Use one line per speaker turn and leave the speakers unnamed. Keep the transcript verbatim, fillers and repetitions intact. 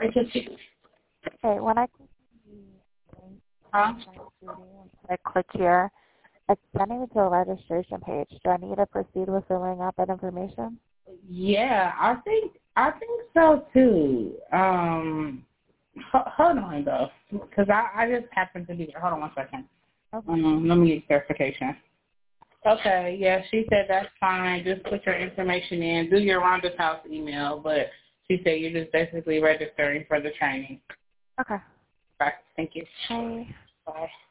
Agency.
Okay, when I click
Huh?
I click here, it's sending me to a registration page. Do I need to proceed with filling out that information?
Yeah, I think I think so too. Um, ho- hold on though, because I, I just happened to be there. Hold on one second.
Okay.
Um, let me get clarification. Okay, yeah, she said that's fine. Just put your information in. Do your Rhonda's house email, but she said you're just basically registering for the training.
Okay.
Bye. Thank you.
Bye.
Bye.